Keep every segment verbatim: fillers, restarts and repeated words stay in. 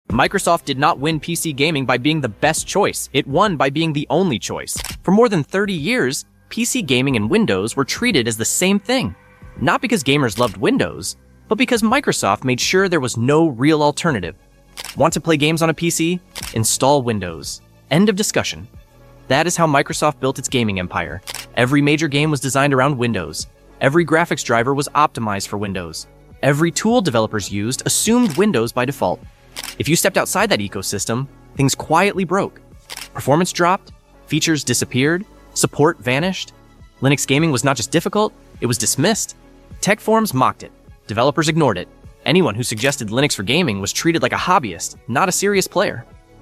Microsoft did not win P C gaming by being the best choice. It won by being the only choice. For more than thirty years, P C gaming and Windows were treated as the same thing. Not because gamers loved Windows, but because Microsoft made sure there was no real alternative. Want to play games on a P C? Install Windows. End of discussion. That is how Microsoft built its gaming empire. Every major game was designed around Windows. Every graphics driver was optimized for Windows. Every tool developers used assumed Windows by default. If you stepped outside that ecosystem, things quietly broke. Performance dropped, features disappeared, support vanished. Linux gaming was not just difficult, it was dismissed. Tech forums mocked it. Developers ignored it. Anyone who suggested Linux for gaming was treated like a hobbyist, not a serious player.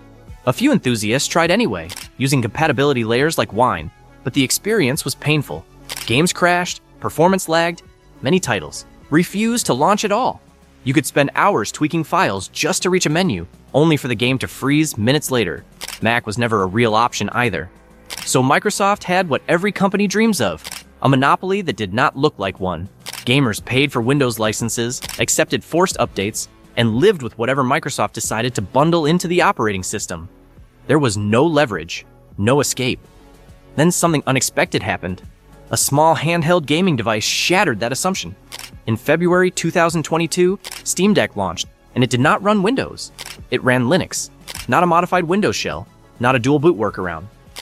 A few enthusiasts tried anyway, using compatibility layers like Wine, but the experience was painful. Games crashed, performance lagged, many titles refused to launch at all. You could spend hours tweaking files just to reach a menu, only for the game to freeze minutes later. Mac was never a real option either. So Microsoft had what every company dreams of, a monopoly that did not look like one. Gamers paid for Windows licenses, accepted forced updates, and lived with whatever Microsoft decided to bundle into the operating system. There was no leverage, no escape. Then something unexpected happened. A small handheld gaming device shattered that assumption. In February two thousand twenty-two, Steam Deck launched, and it did not run Windows. It ran Linux, not a modified Windows shell, not a dual boot workaround.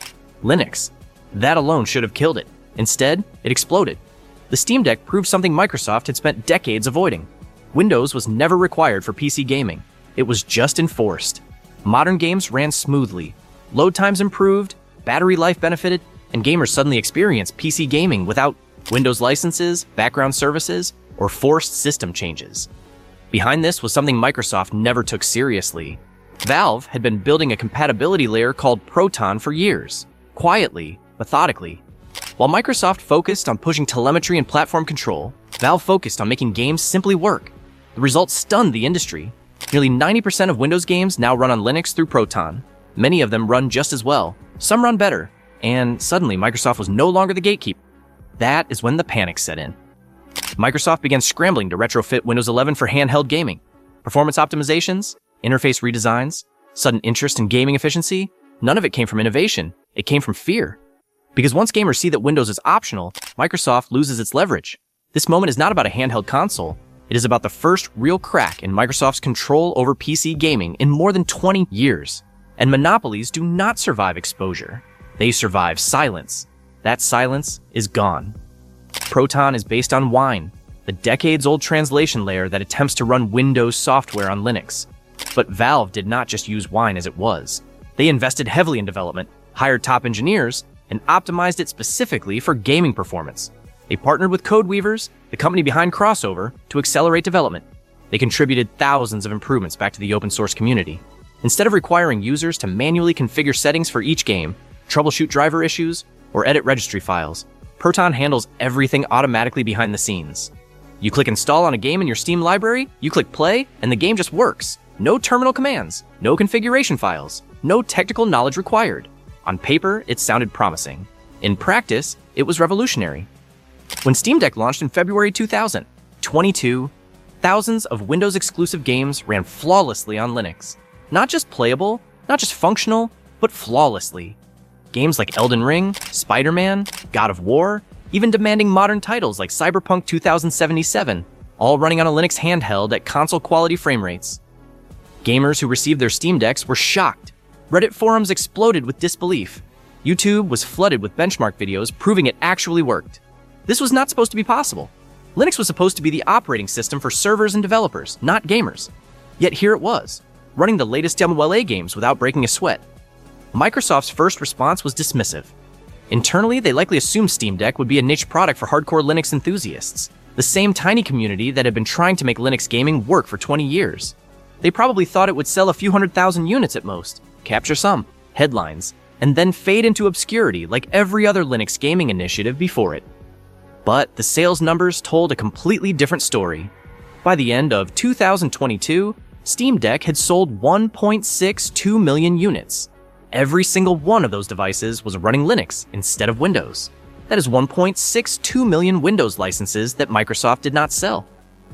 Linux. That alone should have killed it. Instead, it exploded. The Steam Deck proved something Microsoft had spent decades avoiding. Windows was never required for P C gaming. It was just enforced. Modern games ran smoothly. Load times improved, battery life benefited, and gamers suddenly experienced P C gaming without Windows licenses, background services, or forced system changes. Behind this was something Microsoft never took seriously. Valve had been building a compatibility layer called Proton for years, quietly, methodically. While Microsoft focused on pushing telemetry and platform control, Valve focused on making games simply work. The results stunned the industry. Nearly ninety percent of Windows games now run on Linux through Proton. Many of them run just as well, some run better, and suddenly Microsoft was no longer the gatekeeper. That is when the panic set in. Microsoft began scrambling to retrofit Windows eleven for handheld gaming. Performance optimizations, interface redesigns, sudden interest in gaming efficiency, none of it came from innovation, it came from fear. Because once gamers see that Windows is optional, Microsoft loses its leverage. This moment is not about a handheld console, it is about the first real crack in Microsoft's control over P C gaming in more than twenty years. And monopolies do not survive exposure. They survive silence. That silence is gone. Proton is based on Wine, the decades-old translation layer that attempts to run Windows software on Linux. But Valve did not just use Wine as it was. They invested heavily in development, hired top engineers, and optimized it specifically for gaming performance. They partnered with Codeweavers, the company behind Crossover, to accelerate development. They contributed thousands of improvements back to the open source community. Instead of requiring users to manually configure settings for each game, troubleshoot driver issues, or edit registry files, Proton handles everything automatically behind the scenes. You click install on a game in your Steam library, you click play, and the game just works. No terminal commands, no configuration files, no technical knowledge required. On paper, it sounded promising. In practice, it was revolutionary. When Steam Deck launched in February two thousand twenty-two, thousands of Windows-exclusive games ran flawlessly on Linux. Not just playable, not just functional, but flawlessly. Games like Elden Ring, Spider-Man, God of War, even demanding modern titles like Cyberpunk two thousand seventy-seven, all running on a Linux handheld at console-quality frame rates. Gamers who received their Steam Decks were shocked. Reddit forums exploded with disbelief. YouTube was flooded with benchmark videos proving it actually worked. This was not supposed to be possible. Linux was supposed to be the operating system for servers and developers, not gamers. Yet here it was, running the latest M L A games without breaking a sweat. Microsoft's first response was dismissive. Internally, they likely assumed Steam Deck would be a niche product for hardcore Linux enthusiasts, the same tiny community that had been trying to make Linux gaming work for twenty years. They probably thought it would sell a few hundred thousand units at most, capture some headlines, and then fade into obscurity like every other Linux gaming initiative before it. But the sales numbers told a completely different story. By the end of two thousand twenty-two, Steam Deck had sold one point six two million units. Every single one of those devices was running Linux instead of Windows. That is one point six two million Windows licenses that Microsoft did not sell.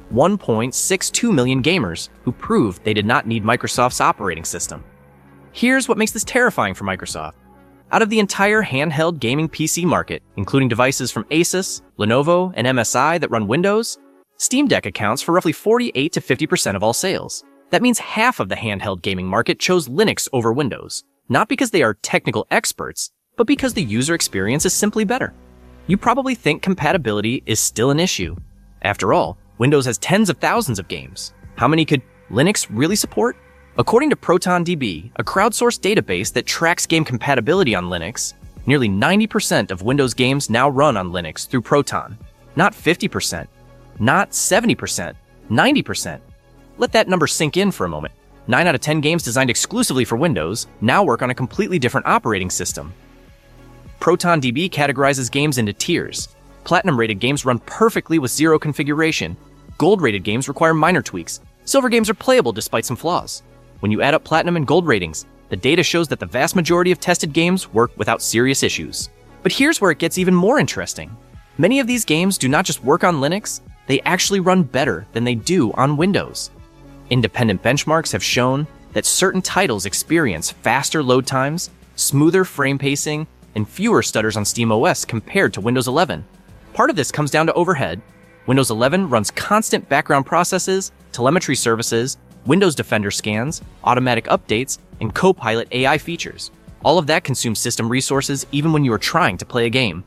one point six two million gamers who proved they did not need Microsoft's operating system. Here's what makes this terrifying for Microsoft. Out of the entire handheld gaming P C market, including devices from Asus, Lenovo, and M S I that run Windows, Steam Deck accounts for roughly forty-eight to fifty percent of all sales. That means half of the handheld gaming market chose Linux over Windows, not because they are technical experts, but because the user experience is simply better. You probably think compatibility is still an issue. After all, Windows has tens of thousands of games. How many could Linux really support? According to ProtonDB, a crowdsourced database that tracks game compatibility on Linux, nearly ninety percent of Windows games now run on Linux through Proton. Not fifty percent, not seventy percent, ninety percent. Let that number sink in for a moment. nine out of ten games designed exclusively for Windows now work on a completely different operating system. ProtonDB categorizes games into tiers. Platinum-rated games run perfectly with zero configuration. Gold-rated games require minor tweaks. Silver games are playable despite some flaws. When you add up Platinum and Gold ratings, the data shows that the vast majority of tested games work without serious issues. But here's where it gets even more interesting. Many of these games do not just work on Linux, they actually run better than they do on Windows. Independent benchmarks have shown that certain titles experience faster load times, smoother frame pacing, and fewer stutters on SteamOS compared to Windows eleven. Part of this comes down to overhead. Windows eleven runs constant background processes, telemetry services, Windows Defender scans, automatic updates, and Copilot A I features. All of that consumes system resources even when you are trying to play a game.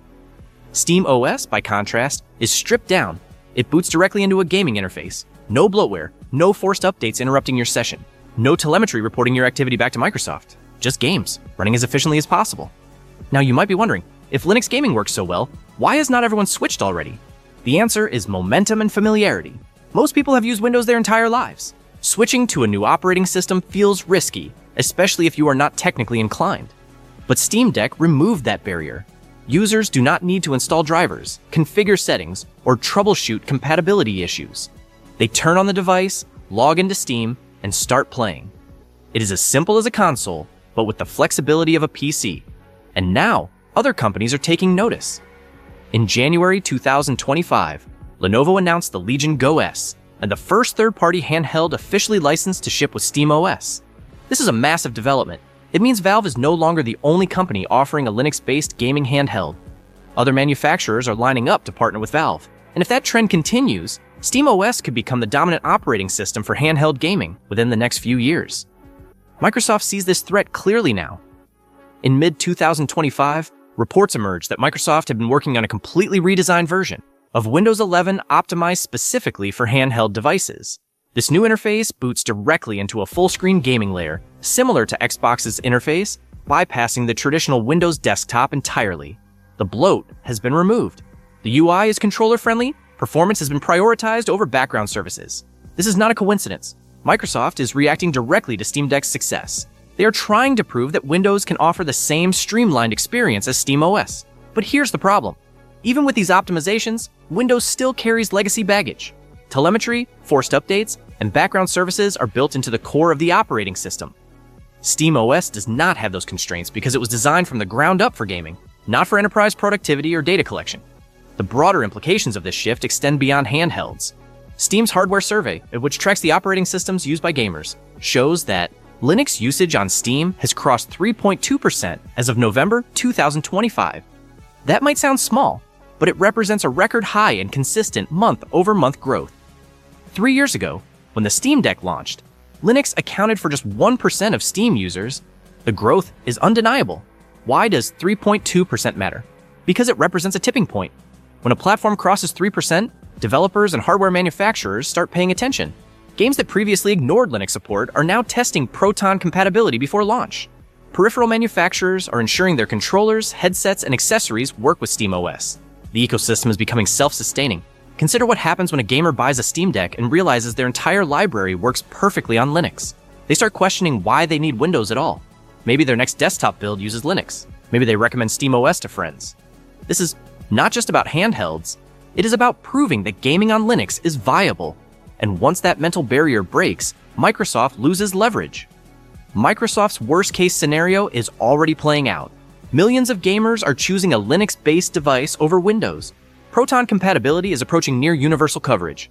SteamOS, by contrast, is stripped down. It boots directly into a gaming interface. No bloatware, no forced updates interrupting your session, no telemetry reporting your activity back to Microsoft. Just games, running as efficiently as possible. Now you might be wondering, if Linux gaming works so well, why has not everyone switched already? The answer is momentum and familiarity. Most people have used Windows their entire lives. Switching to a new operating system feels risky, especially if you are not technically inclined. But Steam Deck removed that barrier. Users do not need to install drivers, configure settings, or troubleshoot compatibility issues. They turn on the device, log into Steam, and start playing. It is as simple as a console, but with the flexibility of a P C. And now, other companies are taking notice. In January two thousand twenty-five, Lenovo announced the Legion Go S, and the first third-party handheld officially licensed to ship with SteamOS. This is a massive development. It means Valve is no longer the only company offering a Linux-based gaming handheld. Other manufacturers are lining up to partner with Valve, and if that trend continues, SteamOS could become the dominant operating system for handheld gaming within the next few years. Microsoft sees this threat clearly now. In mid twenty twenty-five, reports emerged that Microsoft had been working on a completely redesigned version of Windows eleven optimized specifically for handheld devices. This new interface boots directly into a full-screen gaming layer, similar to Xbox's interface, bypassing the traditional Windows desktop entirely. The bloat has been removed. The U I is controller-friendly, performance has been prioritized over background services. This is not a coincidence. Microsoft is reacting directly to Steam Deck's success. They are trying to prove that Windows can offer the same streamlined experience as SteamOS. But here's the problem. Even with these optimizations, Windows still carries legacy baggage. Telemetry, forced updates, and background services are built into the core of the operating system. SteamOS does not have those constraints because it was designed from the ground up for gaming, not for enterprise productivity or data collection. The broader implications of this shift extend beyond handhelds. Steam's hardware survey, which tracks the operating systems used by gamers, shows that Linux usage on Steam has crossed three point two percent as of November two thousand twenty-five. That might sound small, but it represents a record high and consistent month-over-month growth. Three years ago, when the Steam Deck launched, Linux accounted for just one percent of Steam users. The growth is undeniable. Why does three point two percent matter? Because it represents a tipping point. When a platform crosses three percent, developers and hardware manufacturers start paying attention. Games that previously ignored Linux support are now testing Proton compatibility before launch. Peripheral manufacturers are ensuring their controllers, headsets, and accessories work with SteamOS. The ecosystem is becoming self-sustaining. Consider what happens when a gamer buys a Steam Deck and realizes their entire library works perfectly on Linux. They start questioning why they need Windows at all. Maybe their next desktop build uses Linux. Maybe they recommend SteamOS to friends. This is not just about handhelds. It is about proving that gaming on Linux is viable. And once that mental barrier breaks, Microsoft loses leverage. Microsoft's worst-case scenario is already playing out. Millions of gamers are choosing a Linux-based device over Windows. Proton compatibility is approaching near universal coverage.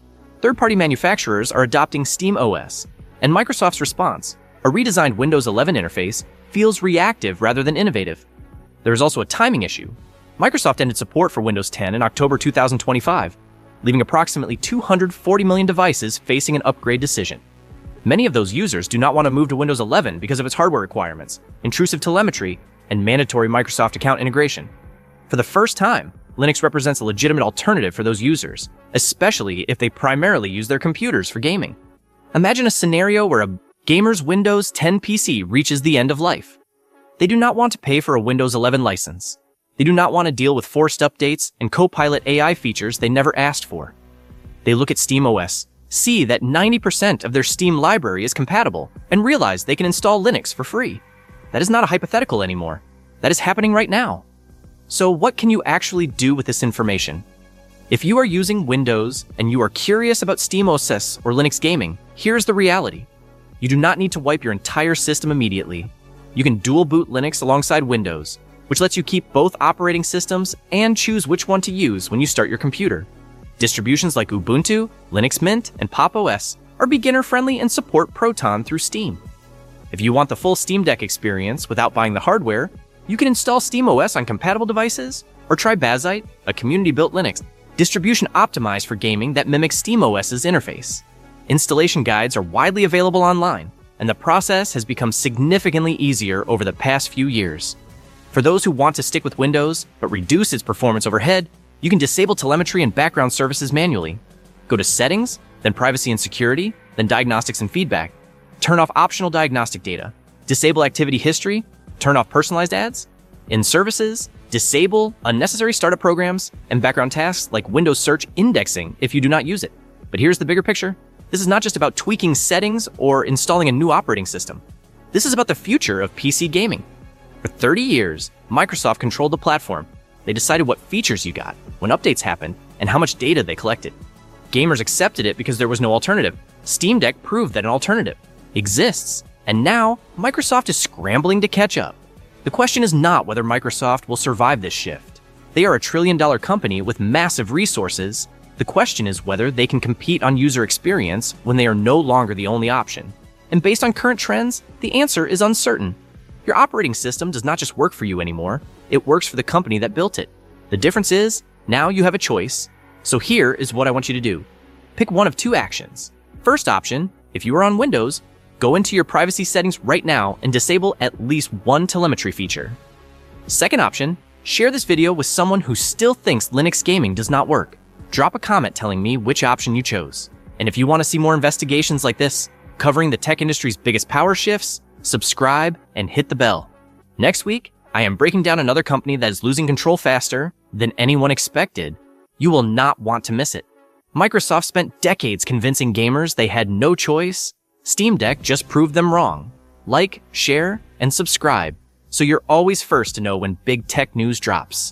Third-party manufacturers are adopting SteamOS, and Microsoft's response, a redesigned Windows eleven interface, feels reactive rather than innovative. There is also a timing issue. Microsoft ended support for Windows ten in October two thousand twenty-five, leaving approximately two hundred forty million devices facing an upgrade decision. Many of those users do not want to move to Windows eleven because of its hardware requirements, intrusive telemetry, and mandatory Microsoft account integration. For the first time, Linux represents a legitimate alternative for those users, especially if they primarily use their computers for gaming. Imagine a scenario where a gamer's Windows ten P C reaches the end of life. They do not want to pay for a Windows eleven license. They do not want to deal with forced updates and Copilot A I features they never asked for. They look at SteamOS, see that ninety percent of their Steam library is compatible, and realize they can install Linux for free. That is not a hypothetical anymore. That is happening right now. So what can you actually do with this information? If you are using Windows and you are curious about SteamOS or Linux gaming, here's the reality. You do not need to wipe your entire system immediately. You can dual boot Linux alongside Windows, which lets you keep both operating systems and choose which one to use when you start your computer. Distributions like Ubuntu, Linux Mint, and Pop! O S are beginner-friendly and support Proton through Steam. If you want the full Steam Deck experience without buying the hardware, you can install SteamOS on compatible devices, or try Bazzite, a community-built Linux distribution optimized for gaming that mimics SteamOS's interface. Installation guides are widely available online, and the process has become significantly easier over the past few years. For those who want to stick with Windows but reduce its performance overhead, you can disable telemetry and background services manually. Go to Settings, then Privacy and Security, then Diagnostics and Feedback. Turn off optional diagnostic data. Disable activity history. Turn off personalized ads. In Services, disable unnecessary startup programs and background tasks like Windows search indexing if you do not use it. But here's the bigger picture. This is not just about tweaking settings or installing a new operating system. This is about the future of P C gaming. For thirty years, Microsoft controlled the platform. They decided what features you got, when updates happened, and how much data they collected. Gamers accepted it because there was no alternative. Steam Deck proved that an alternative exists, and now Microsoft is scrambling to catch up. The question is not whether Microsoft will survive this shift. They are a trillion-dollar company with massive resources. The question is whether they can compete on user experience when they are no longer the only option. And based on current trends, the answer is uncertain. Your operating system does not just work for you anymore, it works for the company that built it. The difference is, now you have a choice. So here is what I want you to do. Pick one of two actions. First option, if you are on Windows, go into your privacy settings right now and disable at least one telemetry feature. Second option, share this video with someone who still thinks Linux gaming does not work. Drop a comment telling me which option you chose. And if you want to see more investigations like this, covering the tech industry's biggest power shifts, subscribe and hit the bell. Next week, I am breaking down another company that is losing control faster than anyone expected. You will not want to miss it. Microsoft spent decades convincing gamers they had no choice. Steam Deck just proved them wrong. Like, share, and subscribe so you're always first to know when big tech news drops.